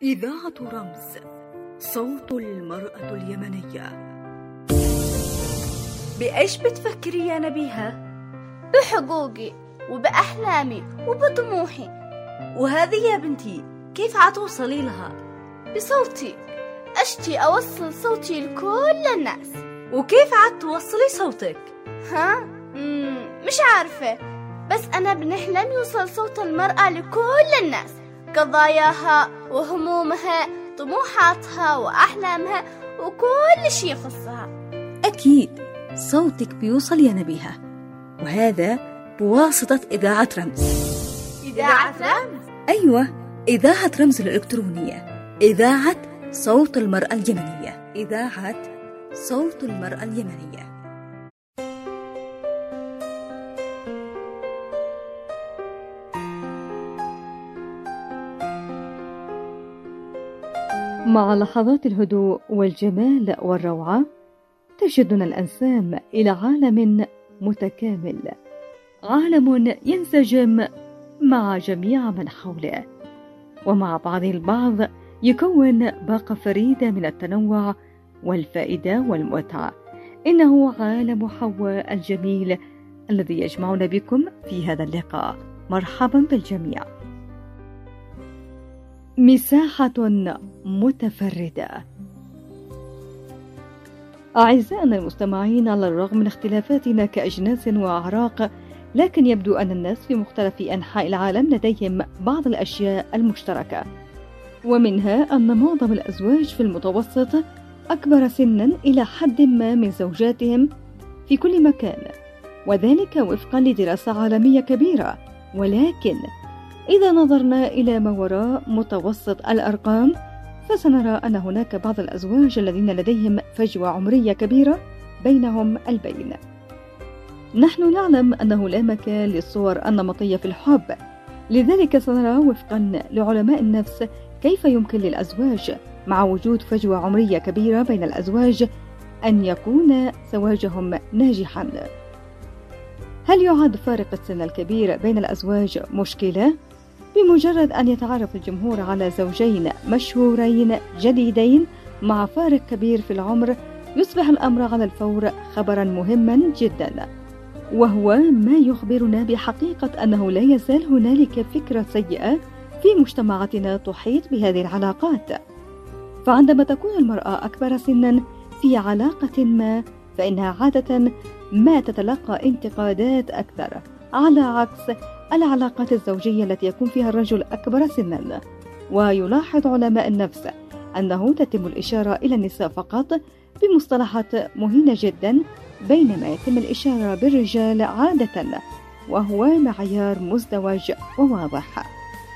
إذاعة رمز، صوت المرأة اليمنية. بإيش بتفكري يا نبيهة؟ بحقوقي وبأحلامي وبطموحي. وهذه يا بنتي كيف عتوصلي لها؟ بصوتي، أشتي أوصل صوتي لكل الناس. وكيف عتوصلي صوتك؟ مش عارفة، بس أنا بنحلم يوصل صوت المرأة لكل الناس، قضاياها وهمومها، طموحاتها وأحلامها وكل شيء يخصها. أكيد صوتك بيوصل يا نبيهة، وهذا بواسطة إذاعة رمز. إذاعة رمز؟ أيوة، إذاعة رمز الإلكترونية، إذاعة صوت المرأة اليمنية، إذاعة صوت المرأة اليمنية. مع لحظات الهدوء والجمال والروعة ترشدنا الأنسام إلى عالم متكامل، عالم ينسجم مع جميع من حوله، ومع بعضه البعض يكون باقة فريدة من التنوع والفائدة والمتعة. إنه عالم حواء الجميل الذي يجمعنا بكم في هذا اللقاء. مرحبا بالجميع. مساحة متفردة. أعزائنا المستمعين، على الرغم من اختلافاتنا كأجناس وأعراق، لكن يبدو أن الناس في مختلف أنحاء العالم لديهم بعض الأشياء المشتركة، ومنها أن معظم الأزواج في المتوسط أكبر سنا إلى حد ما من زوجاتهم في كل مكان، وذلك وفقا لدراسة عالمية كبيرة. ولكن إذا نظرنا إلى ما وراء متوسط الأرقام، فسنرى أن هناك بعض الأزواج الذين لديهم فجوة عمرية كبيرة بينهم البين. نحن نعلم أنه لا مكان للصور النمطية في الحب، لذلك سنرى وفقا لعلماء النفس كيف يمكن للأزواج مع وجود فجوة عمرية كبيرة بين الأزواج أن يكون زواجهم ناجحا. هل يعد فارق السن الكبير بين الأزواج مشكلة؟ بمجرد أن يتعرف الجمهور على زوجين مشهورين جديدين مع فارق كبير في العمر، يصبح الأمر على الفور خبرا مهما جدا، وهو ما يخبرنا بحقيقة أنه لا يزال هنالك فكرة سيئة في مجتمعاتنا تحيط بهذه العلاقات. فعندما تكون المرأة أكبر سنا في علاقة ما، فإنها عادة ما تتلقى انتقادات أكثر، على عكس العلاقات الزوجية التي يكون فيها الرجل أكبر سنا. ويلاحظ علماء النفس أنه تتم الإشارة إلى النساء فقط بمصطلحات مهينة جدا، بينما يتم الإشارة بالرجال عادة، وهو معيار مزدوج وواضح.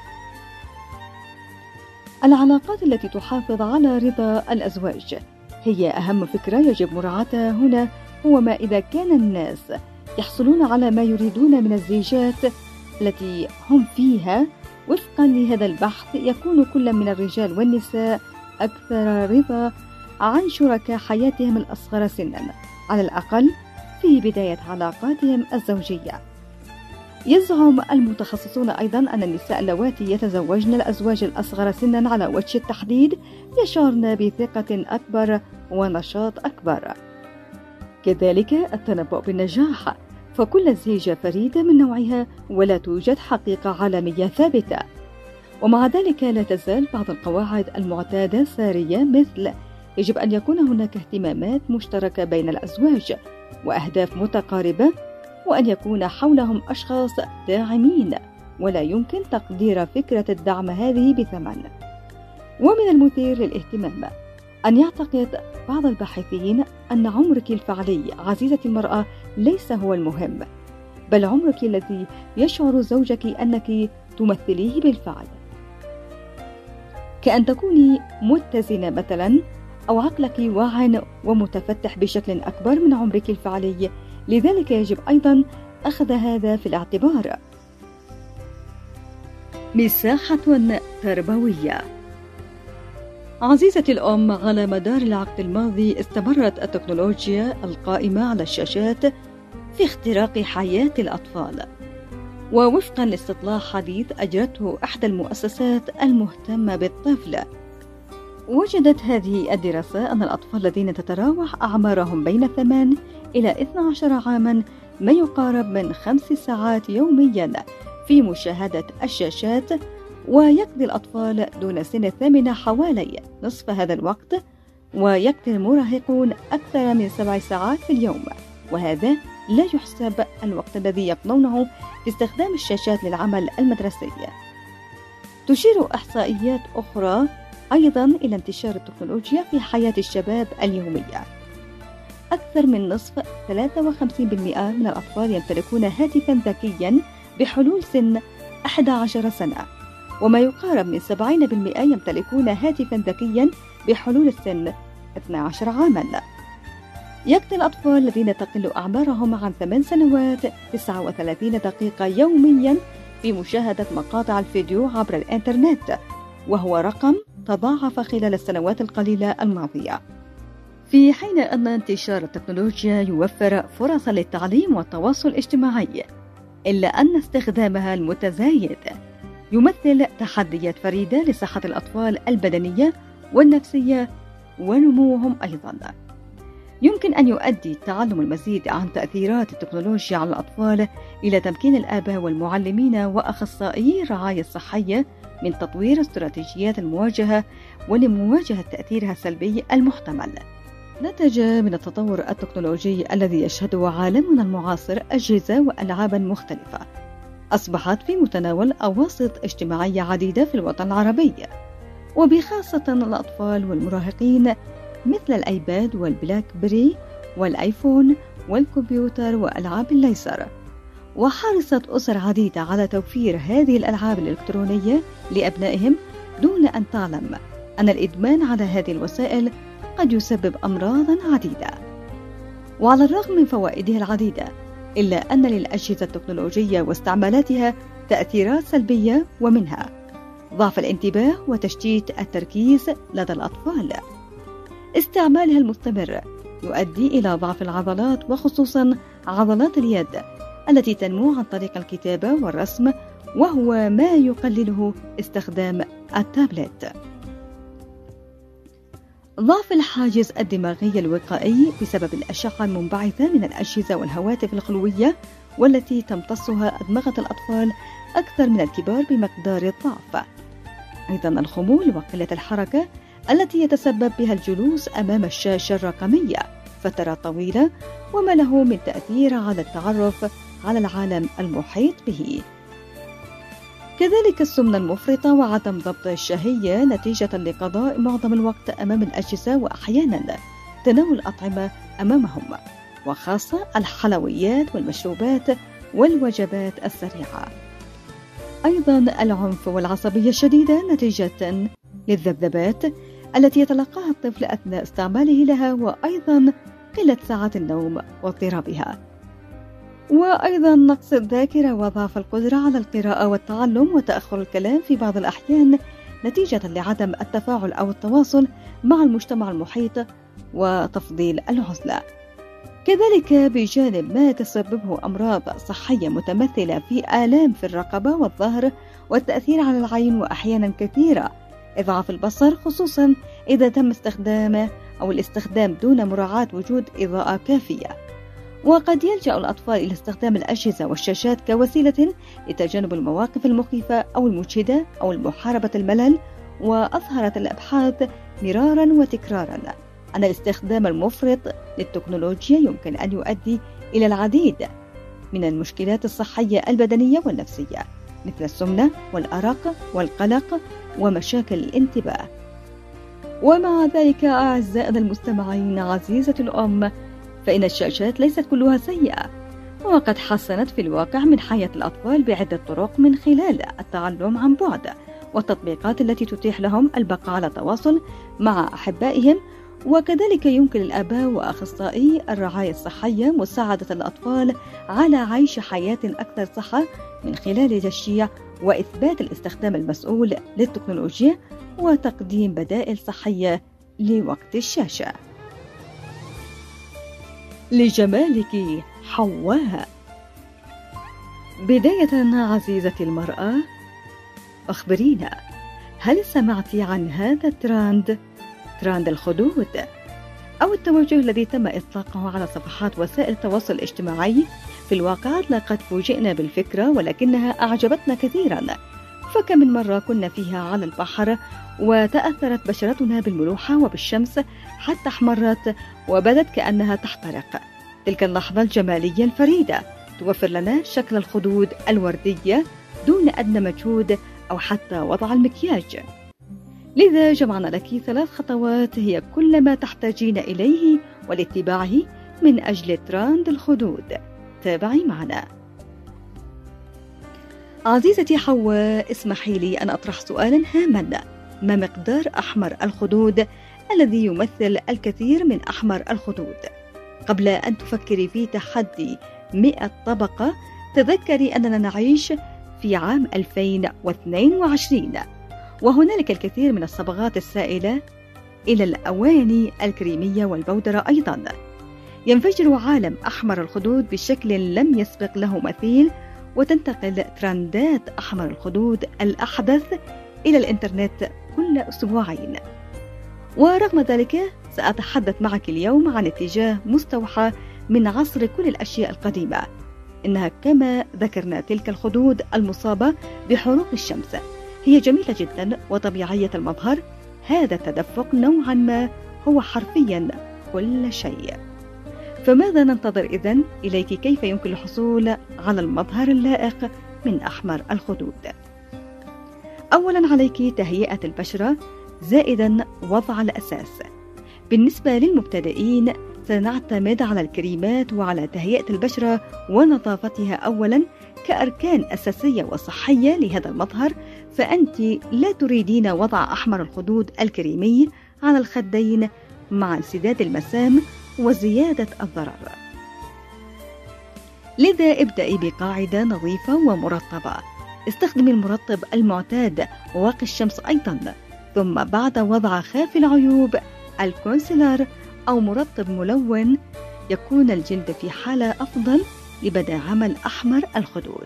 العلاقات التي تحافظ على رضا الأزواج هي أهم فكرة يجب مراعاتها هنا. هو ما إذا كان الناس يحصلون على ما يريدون من الزيجات التي هم فيها، وفقا لهذا البحث يكون كل من الرجال والنساء أكثر رضا عن شركاء حياتهم الأصغر سنا، على الأقل في بداية علاقاتهم الزوجية. يزعم المتخصصون أيضا أن النساء اللواتي يتزوجن الأزواج الأصغر سنا على وجه التحديد يشعرن بثقة أكبر ونشاط أكبر. كذلك التنبؤ بالنجاح، فكل زيجة فريدة من نوعها ولا توجد حقيقة عالمية ثابتة، ومع ذلك لا تزال بعض القواعد المعتادة سارية، مثل يجب أن يكون هناك اهتمامات مشتركة بين الأزواج وأهداف متقاربة، وأن يكون حولهم أشخاص داعمين، ولا يمكن تقدير فكرة الدعم هذه بثمن. ومن المثير للاهتمام أن يعتقد بعض الباحثين أن عمرك الفعلي عزيزتي المرأة ليس هو المهم، بل عمرك الذي يشعر زوجك أنك تمثليه بالفعل، كأن تكوني متزنة مثلا، أو عقلك واعٍ ومتفتح بشكل أكبر من عمرك الفعلي. لذلك يجب أيضا أخذ هذا في الاعتبار. مساحة تربوية. عزيزتي الأم، على مدار العقد الماضي استمرت التكنولوجيا القائمة على الشاشات في اختراق حياة الأطفال، ووفقا لاستطلاع حديث أجرته إحدى المؤسسات المهتمة بالطفل وجدت هذه الدراسة أن الأطفال الذين تتراوح أعمارهم بين 8 إلى 12 عاما ما يقارب من 5 ساعات يوميا في مشاهدة الشاشات، ويقضي الأطفال دون سن 8 حوالي نصف هذا الوقت، ويقضي المراهقون أكثر من 7 ساعات في اليوم، وهذا لا يحسب الوقت الذي يقضونه في استخدام الشاشات للعمل المدرسي. تشير إحصائيات أخرى أيضا إلى انتشار التكنولوجيا في حياة الشباب اليومية. أكثر من نصف 53% من الأطفال يمتلكون هاتفا ذكيا بحلول سن 11 سنة، وما يقارب من 70% يمتلكون هاتفا ذكيا بحلول السن 12 عاما. يقضي الأطفال الذين تقل أعمارهم عن 8 سنوات 39 دقيقة يوميا في مشاهدة مقاطع الفيديو عبر الإنترنت، وهو رقم تضاعف خلال السنوات القليلة الماضية. في حين أن انتشار التكنولوجيا يوفر فرصا للتعليم والتواصل الاجتماعي، إلا أن استخدامها المتزايد يمثل تحديات فريدة لصحة الأطفال البدنية والنفسية ونموهم أيضا. يمكن أن يؤدي تعلم المزيد عن تأثيرات التكنولوجيا على الأطفال إلى تمكين الآباء والمعلمين وأخصائيي الرعاية الصحية من تطوير استراتيجيات المواجهة ولمواجهة تأثيرها السلبي المحتمل. نتج من التطور التكنولوجي الذي يشهده عالمنا المعاصر أجهزة وألعابا مختلفة أصبحت في متناول أواسط اجتماعية عديدة في الوطن العربي، وبخاصة الأطفال والمراهقين، مثل الآيباد والبلاك بري والآيفون والكمبيوتر وألعاب الليزر. وحرصت أسر عديدة على توفير هذه الألعاب الإلكترونية لأبنائهم دون أن تعلم أن الإدمان على هذه الوسائل قد يسبب أمراضا عديدة. وعلى الرغم من فوائدها العديدة، إلا أن للأجهزة التكنولوجية واستعمالاتها تأثيرات سلبية، ومنها ضعف الانتباه وتشتيت التركيز لدى الأطفال. استعمالها المستمر يؤدي إلى ضعف العضلات، وخصوصا عضلات اليد التي تنمو عن طريق الكتابة والرسم، وهو ما يقلله استخدام التابلت. ضعف الحاجز الدماغي الوقائي بسبب الأشعة المنبعثة من الأجهزة والهواتف الخلوية، والتي تمتصها أدمغة الأطفال أكثر من الكبار بمقدار الضعف. أيضا الخمول وقلة الحركة التي يتسبب بها الجلوس أمام الشاشة الرقمية فترة طويلة، وما له من تأثير على التعرف على العالم المحيط به. كذلك السمنة المفرطة وعدم ضبط الشهية نتيجة لقضاء معظم الوقت أمام الأجهزة، وأحيانا تناول الأطعمة أمامهم، وخاصة الحلويات والمشروبات والوجبات السريعة. أيضا العنف والعصبية الشديدة نتيجة للذبذبات التي يتلقاها الطفل أثناء استعماله لها، وأيضا قلة ساعات النوم واضطرابها. وأيضا نقص الذاكرة وضعف القدرة على القراءة والتعلم، وتأخر الكلام في بعض الأحيان نتيجة لعدم التفاعل أو التواصل مع المجتمع المحيط، وتفضيل العزلة. كذلك بجانب ما تسببه أمراض صحية متمثلة في آلام في الرقبة والظهر، والتأثير على العين، وأحيانا كثيرة إضعاف البصر، خصوصا إذا تم الاستخدام دون مراعاة وجود إضاءة كافية. وقد يلجأ الأطفال إلى استخدام الأجهزة والشاشات كوسيلة لتجنب المواقف المخيفة أو المجهدة أو محاربة الملل. وأظهرت الأبحاث مرارا وتكرارا أن الاستخدام المفرط للتكنولوجيا يمكن أن يؤدي إلى العديد من المشكلات الصحية البدنية والنفسية، مثل السمنة والأرق والقلق ومشاكل الانتباه. ومع ذلك أعزائنا المستمعين، عزيزة الأم، فإن الشاشات ليست كلها سيئة، وقد حسنت في الواقع من حياة الأطفال بعدة طرق، من خلال التعلم عن بعد والتطبيقات التي تتيح لهم البقاء على تواصل مع أحبائهم. وكذلك يمكن الآباء وأخصائي الرعاية الصحية مساعدة الأطفال على عيش حياة أكثر صحة من خلال تشجيع وإثبات الاستخدام المسؤول للتكنولوجيا، وتقديم بدائل صحية لوقت الشاشة. لجمالك حواء. بداية عزيزتي المرأة، أخبرينا، هل سمعتي عن هذا الترند ترند الخدود، أو التوجه الذي تم إطلاقه على صفحات وسائل التواصل الاجتماعي. في الواقع لقد فوجئنا بالفكرة ولكنها أعجبتنا كثيرا، فكم من مرة كنا فيها على البحر وتأثرت بشرتنا بالملوحة وبالشمس حتى احمرت وبدت كأنها تحترق. تلك اللحظة الجمالية الفريدة توفر لنا شكل الخدود الوردية دون أدنى مجهود أو حتى وضع المكياج. لذا جمعنا لك 3 خطوات هي كل ما تحتاجين إليه والاتباعه من أجل ترند الخدود. تابعي معنا. عزيزتي حواء، اسمحي لي أن أطرح سؤالا هاما: ما مقدار أحمر الخدود الذي يمثل الكثير من أحمر الخدود؟ قبل أن تفكري في تحدي 100 طبقة، تذكري أننا نعيش في عام 2022 وهنالك الكثير من الصبغات السائلة إلى الأواني الكريمية والبودرة أيضا. ينفجر عالم أحمر الخدود بشكل لم يسبق له مثيل، وتنتقل ترندات أحمر الخدود الأحدث إلى الإنترنت كل أسبوعين. ورغم ذلك سأتحدث معك اليوم عن اتجاه مستوحى من عصر كل الأشياء القديمة، إنها كما ذكرنا تلك الخدود المصابة بحروق الشمس هي جميلة جدا وطبيعية المظهر. هذا التدفق نوعا ما هو حرفيا كل شيء. فماذا ننتظر إذن؟ إليك كيف يمكن الحصول على المظهر اللائق من أحمر الخدود. أولا عليك تهيئة البشرة زائدا وضع الأساس. بالنسبة للمبتدئين سنعتمد على الكريمات وعلى تهيئة البشرة ونظافتها أولا كأركان أساسية وصحية لهذا المظهر. فأنت لا تريدين وضع أحمر الخدود الكريمي على الخدين مع انسداد المسام وزيادة الضرر. لذا ابدأي بقاعدة نظيفة ومرطبة. استخدمي المرطب المعتاد وواقي الشمس أيضا، ثم بعد وضع خافي العيوب الكونسيلر أو مرطب ملون يكون الجلد في حالة أفضل لبدء عمل أحمر الخدود.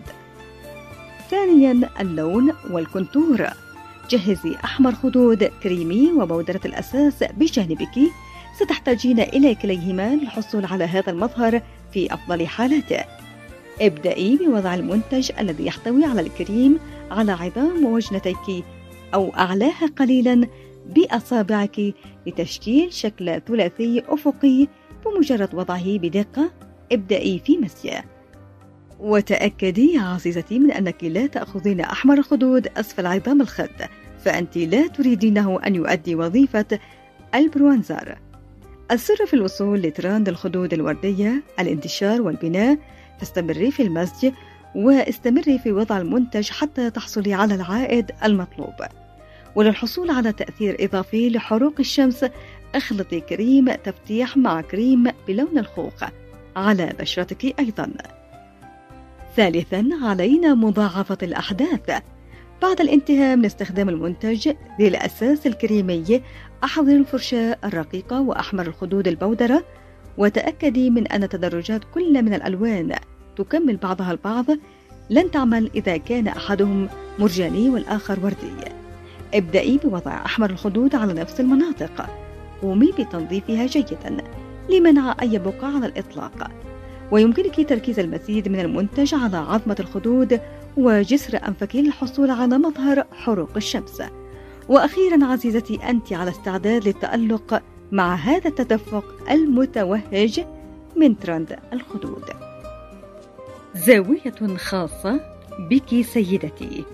ثانيا اللون والكونتور. جهزي أحمر خدود كريمي وبودرة الأساس بجانبك، ستحتاجين إلى كليهما للحصول على هذا المظهر في أفضل حالاته. ابدأي بوضع المنتج الذي يحتوي على الكريم على عظام وجنتيك أو أعلاها قليلا بأصابعك لتشكيل شكل ثلاثي أفقي. بمجرد وضعه بدقة ابدأي في مسيه. وتأكدي يا عزيزتي من أنك لا تأخذين أحمر الخدود أسفل عظام الخد، فأنت لا تريدينه أن يؤدي وظيفة البرونزر. السر في الوصول لترند الخدود الوردية الانتشار والبناء. فاستمري في المزج واستمري في وضع المنتج حتى تحصلي على العائد المطلوب. وللحصول على تأثير إضافي لحروق الشمس اخلطي كريم تفتيح مع كريم بلون الخوخ على بشرتك أيضا. ثالثا علينا مضاعفة الأحداث. بعد الانتهاء من استخدام المنتج ذي الأساس الكريمي، أحضر الفرشاة الرقيقة وأحمر الخدود البودرة، وتأكدي من أن تدرجات كل من الألوان تكمل بعضها البعض. لن تعمل إذا كان أحدهم مرجاني والآخر وردي. ابدأي بوضع أحمر الخدود على نفس المناطق. قومي بتنظيفها جيدا لمنع أي بقع على الإطلاق. ويمكنك تركيز المزيد من المنتج على عظمة الخدود وجسر أنفك للحصول على مظهر حروق الشمس. وأخيرا عزيزتي، أنت على استعداد للتألق مع هذا التدفق المتوهج من ترند الخدود. زاوية خاصة بك سيدتي.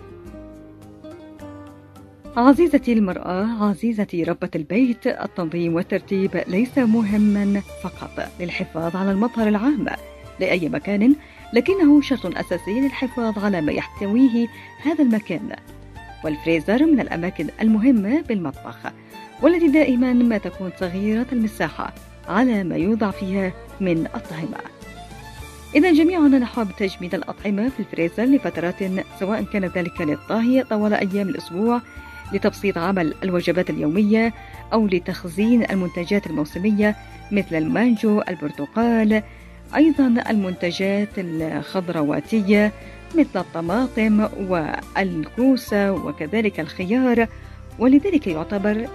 عزيزتي المرأة، عزيزتي ربة البيت، التنظيم والترتيب ليس مهما فقط للحفاظ على المظهر العام لأي مكان، لكنه شرط أساسي للحفاظ على ما يحتويه هذا المكان. والفريزر من الأماكن المهمة بالمطبخ، والتي دائما ما تكون صغيرة المساحة على ما يوضع فيها من أطعمة. إذا جميعنا نحب تجميد الأطعمة في الفريزر لفترات، سواء كان ذلك للطهي طوال أيام الأسبوع، لتبسيط عمل الوجبات اليومية، أو لتخزين المنتجات الموسمية مثل المانجو، البرتقال، أيضا المنتجات الخضرواتية مثل الطماطم والكوسة وكذلك الخيار. ولذلك يعتبر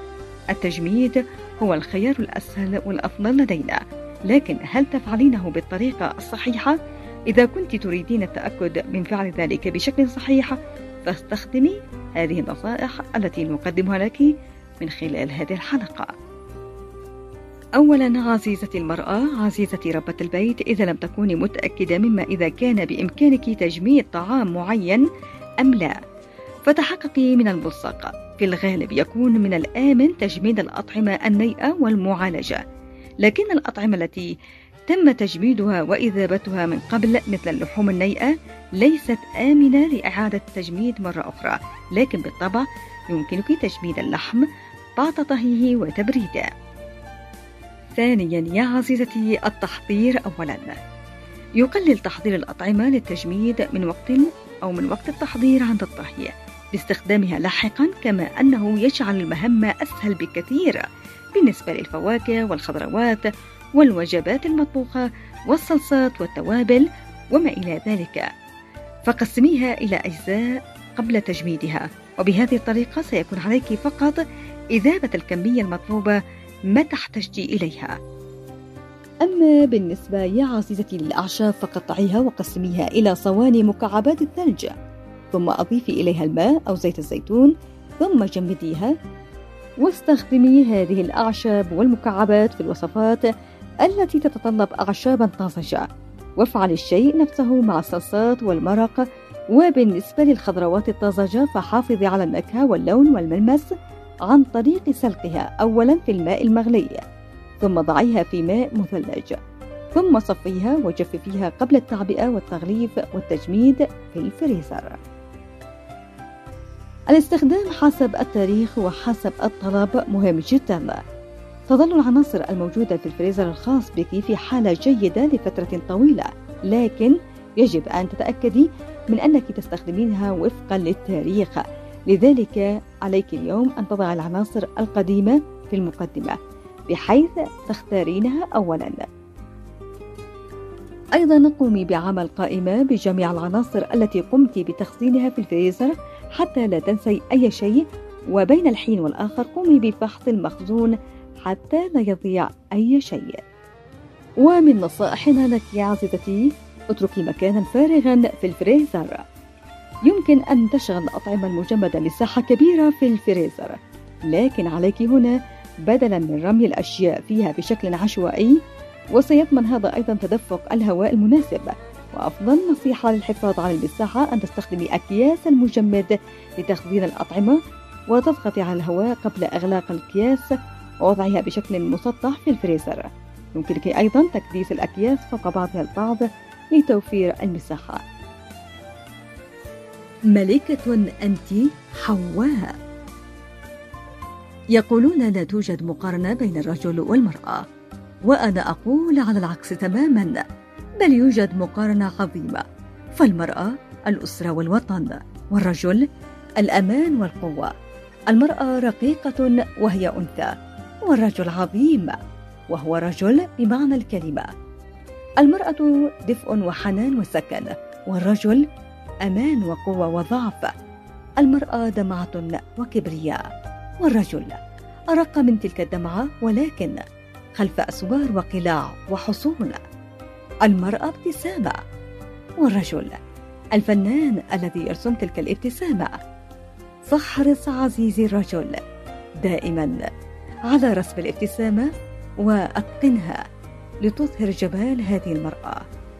التجميد هو الخيار الأسهل والأفضل لدينا، لكن هل تفعلينه بالطريقة الصحيحة؟ إذا كنت تريدين التأكد من فعل ذلك بشكل صحيح، فاستخدمي هذه النصائح التي نقدمها لك من خلال هذه الحلقة. أولا، عزيزتي المرأة، عزيزتي ربة البيت، إذا لم تكوني متأكدة مما إذا كان بإمكانك تجميد طعام معين أم لا، فتحققي من الملصق. في الغالب يكون من الآمن تجميد الأطعمة النيئة والمعالجة، لكن الأطعمة التي تم تجميدها وإذابتها من قبل مثل اللحوم النيئة ليست آمنة لإعادة التجميد مرة أخرى، لكن بالطبع يمكنك تجميد اللحم بعد طهيه وتبريده. ثانيا يا عزيزتي، التحضير. أولا، يقلل تحضير الأطعمة للتجميد من وقت التحضير عند الطهي باستخدامها لاحقا، كما أنه يجعل المهمة أسهل بكثير بالنسبة للفواكه والخضروات والوجبات المطبوخة والصلصات والتوابل وما إلى ذلك، فقسميها إلى أجزاء قبل تجميدها، وبهذه الطريقة سيكون عليك فقط إذابة الكمية المطلوبة متى احتجتِ إليها. أما بالنسبة يا عزيزتي للأعشاب، فقطعيها وقسميها إلى صواني مكعبات الثلج، ثم أضيفي إليها الماء أو زيت الزيتون، ثم جمديها، واستخدمي هذه الأعشاب والمكعبات في الوصفات التي تتطلب أعشابا طازجة، وافعل الشيء نفسه مع الصلصات والمرق. وبالنسبة للخضروات الطازجة فحافظي على النكهة واللون والملمس عن طريق سلقها أولا في الماء المغلي، ثم ضعيها في ماء مثلج، ثم صفيها وجففيها قبل التعبئة والتغليف والتجميد في الفريزر. الاستخدام حسب التاريخ وحسب الطلب مهم جدا. تظل العناصر الموجودة في الفريزر الخاص بك في حالة جيدة لفترة طويلة، لكن يجب أن تتأكدي من أنك تستخدمينها وفقا للتاريخ، لذلك عليك اليوم أن تضع العناصر القديمة في المقدمة بحيث تختارينها أولا. أيضا قومي بعمل قائمة بجميع العناصر التي قمت بتخزينها في الفريزر حتى لا تنسي أي شيء، وبين الحين والآخر قومي بفحص المخزون حتى لا يضيع أي شيء. ومن نصائحنا لك يا عزيزتي، اتركي مكانا فارغا في الفريزر. يمكن أن تشغل الأطعمة المجمدة مساحة كبيرة في الفريزر، لكن عليك هنا بدلا من رمي الأشياء فيها بشكل عشوائي، وسيضمن هذا أيضا تدفق الهواء المناسب. وأفضل نصيحة للحفاظ على المساحة أن تستخدمي أكياس المجمد لتخزين الأطعمة، وتضغطي على الهواء قبل إغلاق الأكياس ووضعها بشكل مسطح في الفريزر. يمكنك أيضا تكديس الأكياس فوق بعضها البعض لتوفير المساحة. ملكة أنت حواء. يقولون لا توجد مقارنة بين الرجل والمرأة، وأنا أقول على العكس تماما، بل يوجد مقارنة عظيمة، فالمرأة الأسرة والوطن، والرجل الأمان والقوة. المرأة رقيقة وهي أنثى، والرجل عظيم وهو رجل بمعنى الكلمة. المرأة دفء وحنان وسكن، والرجل أمان وقوة وضعف. المرأة دمعة وكبرياء، والرجل أرق من تلك الدمعة ولكن خلف أسوار وقلاع وحصون. المرأة ابتسامة، والرجل الفنان الذي يرسم تلك الابتسامة. فاحرص عزيزي الرجل دائما على رسم الابتسامة وأتقنها لتظهر جمال هذه المرأة.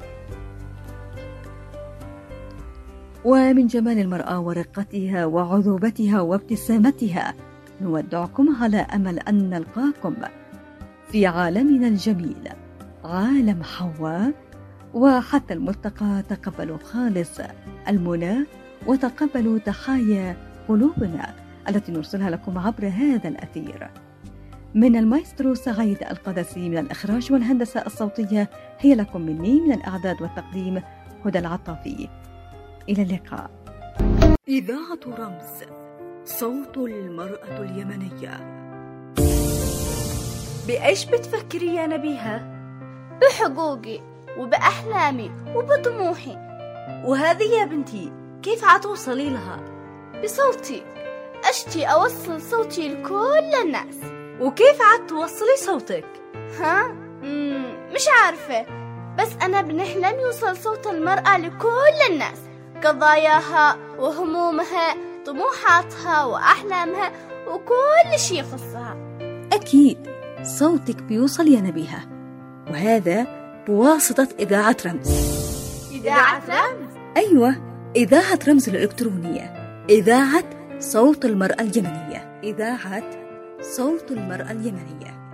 ومن جمال المرأة ورقتها وعذوبتها وابتسامتها نودعكم على أمل أن نلقاكم في عالمنا الجميل، عالم حواء. وحتى الملتقى تقبلوا خالص المنى وتقبلوا تحايا قلوبنا التي نرسلها لكم عبر هذا الأثير. من المايسترو سعيد القدسي، من الإخراج والهندسة الصوتية هي لكم مني، من الإعداد والتقديم هدى العطافي. إلى اللقاء. إذاعة رمز، صوت المرأة اليمنية. بإيش بتفكري يا نبيهة؟ بحقوقي وبأحلامي وبطموحي. وهذه يا بنتي كيف عتوصلي لها؟ بصوتي، أشتي أوصل صوتي لكل الناس. وكيف عاد توصلي صوتك؟ ها؟ مش عارفة، بس أنا بنحلم يوصل صوت المرأة لكل الناس، قضاياها وهمومها، طموحاتها وأحلامها وكل شي يخصها. أكيد صوتك بيوصل يا نبيهة، وهذا بواسطة إذاعة رمز. إذاعة رمز؟ أيوة، إذاعة رمز الإلكترونية، إذاعة صوت المرأة اليمنية، إذاعة صوت المرأة اليمنية.